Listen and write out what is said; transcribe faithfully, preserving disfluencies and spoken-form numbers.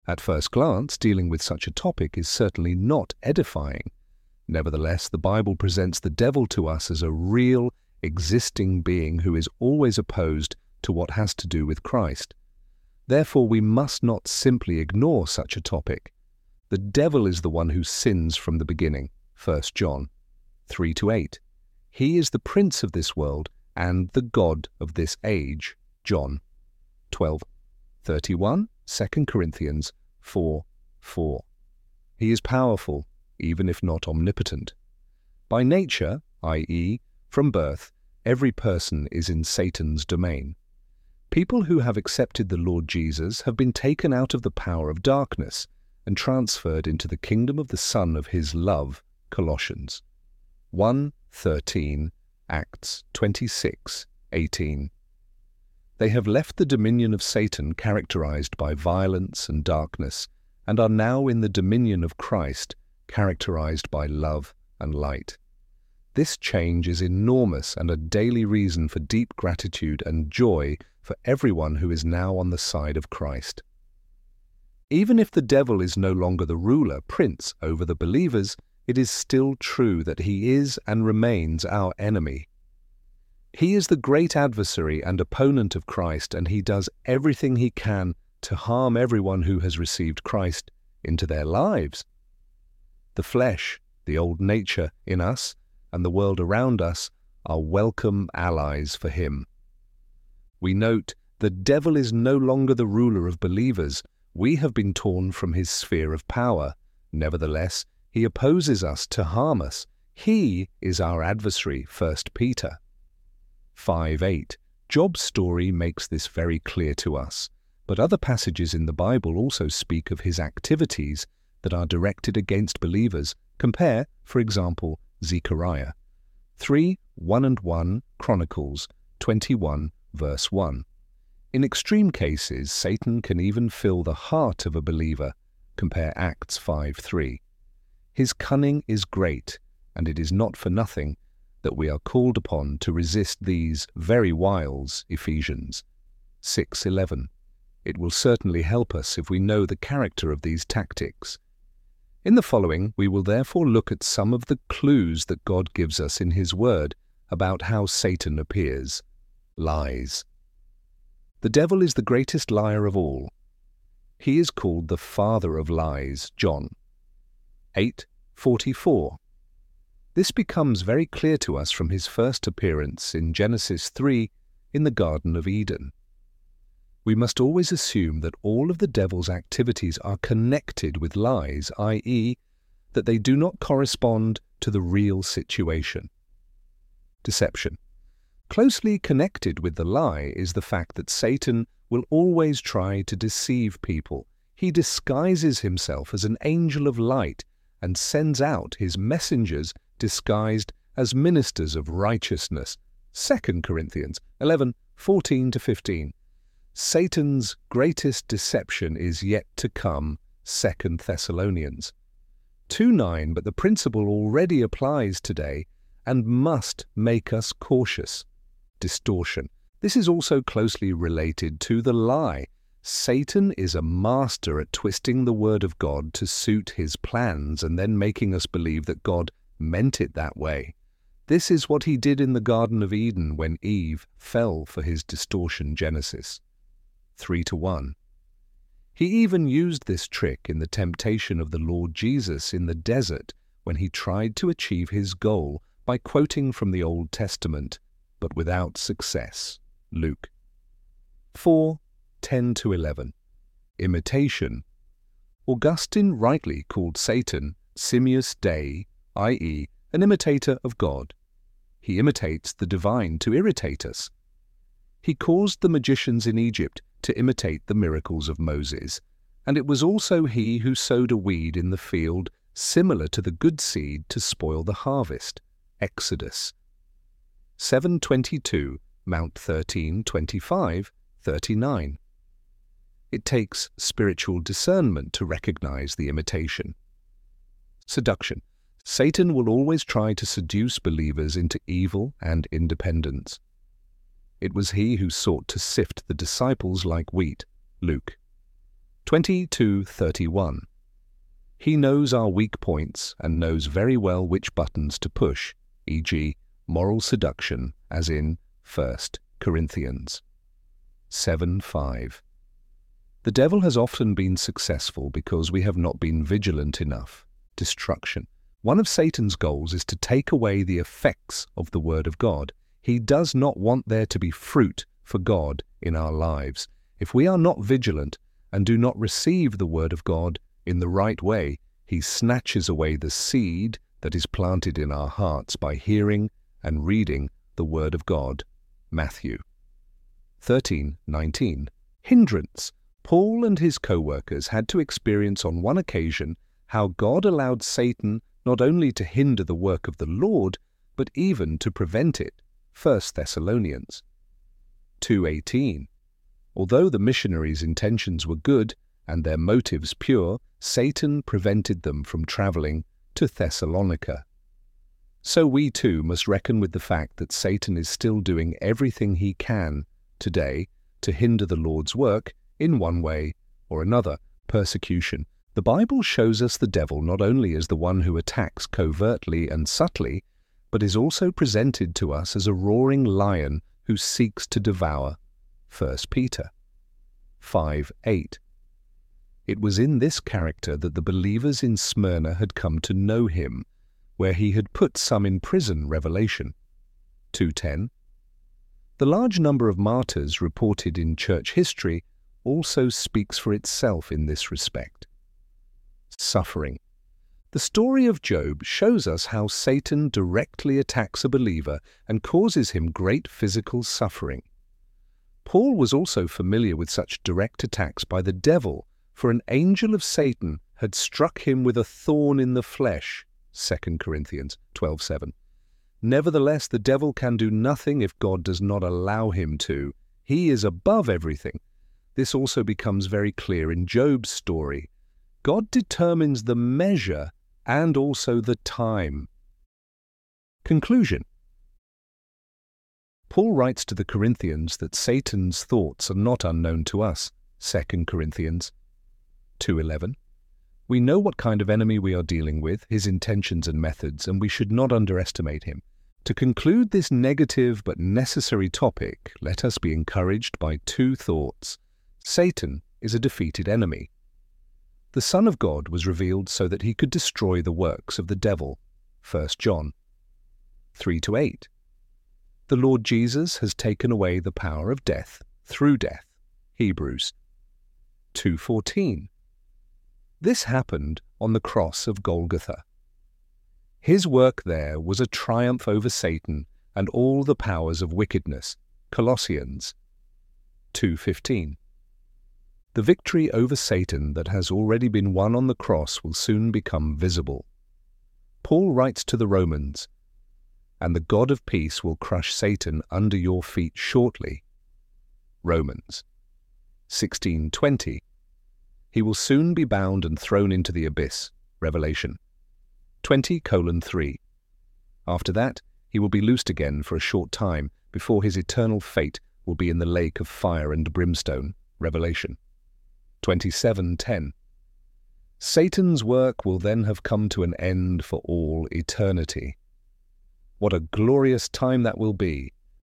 At first glance, dealing with such a topic is certainly not edifying. Nevertheless, the Bible presents the devil to us as a real, existing being who is always opposed to what has to do with Christ. Therefore, we must not simply ignore such a topic. The devil is the one who sins from the beginning, First John three to eight. He is the prince of this world and the god of this age, John twelve thirty-one, Second Corinthians four four. He is powerful, even if not omnipotent. By nature, that is, from birth, every person is in Satan's domain. People who have accepted the Lord Jesus have been taken out of the power of darkness and transferred into the kingdom of the Son of His love, Colossians one thirteen, Acts twenty-six eighteen. They have left the dominion of Satan characterized by violence and darkness and are now in the dominion of Christ characterized by love and light. This change is enormous and a daily reason for deep gratitude and joy for everyone who is now on the side of Christ. Even if the devil is no longer the ruler, prince over the believers, it is still true that he is and remains our enemy. He is the great adversary and opponent of Christ, and he does everything he can to harm everyone who has received Christ into their lives. The flesh, the old nature in us, and the world around us are welcome allies for him. We note, the devil is no longer the ruler of believers. We have been torn from his sphere of power. Nevertheless, he opposes us to harm us. He is our adversary, First Peter five eight. Job's story makes this very clear to us, but other passages in the Bible also speak of his activities that are directed against believers. Compare, for example, Zechariah three one and one, Chronicles twenty-one, verse one. In extreme cases, Satan can even fill the heart of a believer. Compare Acts five three. His cunning is great, and it is not for nothing that we are called upon to resist these very wiles, Ephesians six eleven. It will certainly help us if we know the character of these tactics. In the following, we will therefore look at some of the clues that God gives us in His Word about how Satan appears. Lies. The devil is the greatest liar of all. He is called the father of lies, John eight forty-four. This becomes very clear to us from his first appearance in Genesis three in the Garden of Eden. We must always assume that all of the devil's activities are connected with lies, that is, that they do not correspond to the real situation. Deception. Closely connected with the lie is the fact that Satan will always try to deceive people. He disguises himself as an angel of light and sends out his messengers disguised as ministers of righteousness. Second Corinthians eleven fourteen to fifteen. Satan's greatest deception is yet to come. Second Thessalonians two nine. But the principle already applies today and must make us cautious. Distortion. This is also closely related to the lie. Satan is a master at twisting the word of God to suit his plans and then making us believe that God meant it that way. This is what he did in the Garden of Eden when Eve fell for his distortion. Genesis three to one. He even used this trick in the temptation of the Lord Jesus in the desert when he tried to achieve his goal by quoting from the Old Testament, but without success. Luke four ten to eleven. Imitation. Augustine rightly called Satan Simius Dei, that is, an imitator of God. He imitates the divine to irritate us. He caused the magicians in Egypt to imitate the miracles of Moses, and it was also he who sowed a weed in the field similar to the good seed to spoil the harvest. Exodus seven twenty-two, Mount thirteen twenty-five, thirty-nine. It takes spiritual discernment to recognize the imitation. Seduction. Satan will always try to seduce believers into evil and independence. It was he who sought to sift the disciples like wheat. Luke twenty-two thirty-one. He knows our weak points and knows very well which buttons to push, for example moral seduction, as in First Corinthians seven five. The devil has often been successful because we have not been vigilant enough. Destruction. One of Satan's goals is to take away the effects of the Word of God. He does not want there to be fruit for God in our lives. If we are not vigilant and do not receive the Word of God in the right way, he snatches away the seed that is planted in our hearts by hearing and reading the Word of God. Matthew thirteen nineteen. Hindrance. Paul and his co-workers had to experience on one occasion how God allowed Satan not only to hinder the work of the Lord, but even to prevent it. First Thessalonians two eighteen. Although the missionaries' intentions were good and their motives pure, Satan prevented them from traveling to Thessalonica. So we too must reckon with the fact that Satan is still doing everything he can today to hinder the Lord's work in one way or another. Persecution. The Bible shows us the devil not only as the one who attacks covertly and subtly, but is also presented to us as a roaring lion who seeks to devour. First Peter five eight. It was in this character that the believers in Smyrna had come to know him, where he had put some in prison. Revelation two ten. The large number of martyrs reported in church history also speaks for itself in this respect. Suffering. The story of Job shows us how Satan directly attacks a believer and causes him great physical suffering. Paul was also familiar with such direct attacks by the devil, for an angel of Satan had struck him with a thorn in the flesh. Second Corinthians twelve seven. Nevertheless, the devil can do nothing if God does not allow him to. He is above everything. This also becomes very clear in Job's story. God determines the measure and also the time. Conclusion. Paul writes to the Corinthians that Satan's thoughts are not unknown to us. Second Corinthians two eleven. We know what kind of enemy we are dealing with, his intentions and methods, and we should not underestimate him. To conclude this negative but necessary topic, let us be encouraged by two thoughts. Satan is a defeated enemy. The Son of God was revealed so that he could destroy the works of the devil. First John three to eight. The Lord Jesus has taken away the power of death through death. Hebrews two fourteen. This happened on the cross of Golgotha. His work there was a triumph over Satan and all the powers of wickedness. Colossians two fifteen. The victory over Satan that has already been won on the cross will soon become visible. Paul writes to the Romans, "And the God of peace will crush Satan under your feet shortly." Romans sixteen twenty. He will soon be bound and thrown into the abyss. Revelation twenty colon three. After that, he will be loosed again for a short time before his eternal fate will be in the lake of fire and brimstone. Revelation twenty-seven ten. Satan's work will then have come to an end for all eternity. What a glorious time that will be